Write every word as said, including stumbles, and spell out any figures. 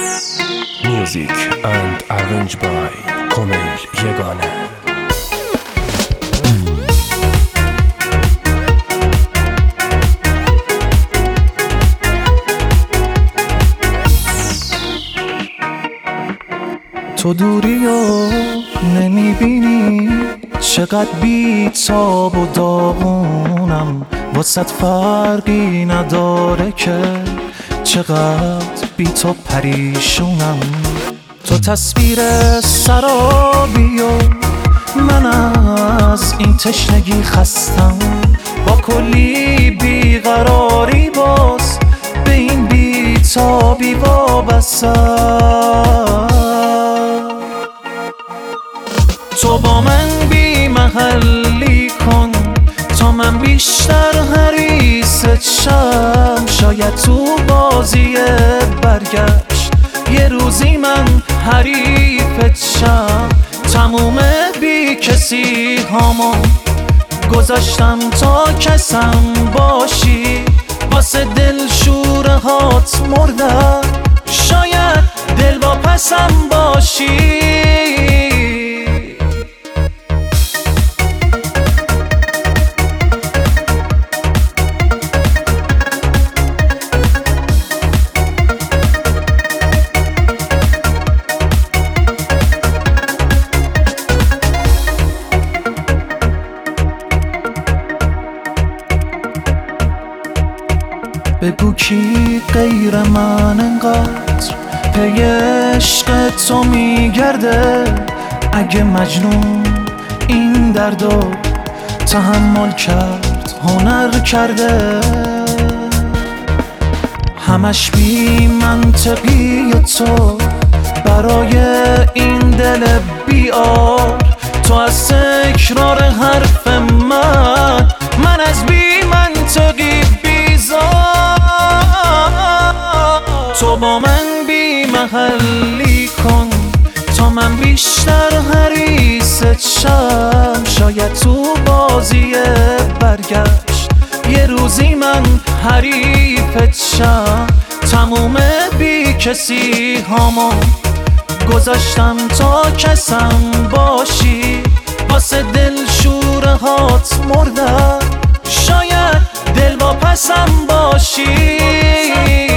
Music and arranged by Komail Yegane. تو دوری رو نمیبینی، چقدر بی‌تاب و داغونم، واسه فرقی نداره که چقدر بی تو پریشونم. تو تصویر سرابی و من از این تشنگی خستم، با کلی بیقراری باز به این بی‌تابی وابستم. تو با من بی محلی کن تا من بیشتر حریصت شم، شاید تو بازی برگشت یه روزی من حریفت شم. تموم بی کسی هامو گذاشتم تا کسم باشی، واسه دل شوره هات مردم، شاید دل با پسم باشی. بگو کی غیر من انقدر پی عشق تو میگرده، اگه مجنون این دردو تحمل کرد هنر کرده. همش بی منطقی تو برای این دل بیار، تو از تکرار حرف من، من از بی منطقی تو با من بی محلی کن تا من بیشتر حریصت شم، شاید تو بازی برگشت یه روزی من حریفت شم. تموم بی کسی هامو گذاشتم تا کسم باشی، واسه دل شوره هات مردم، شاید دل با پسم باشی.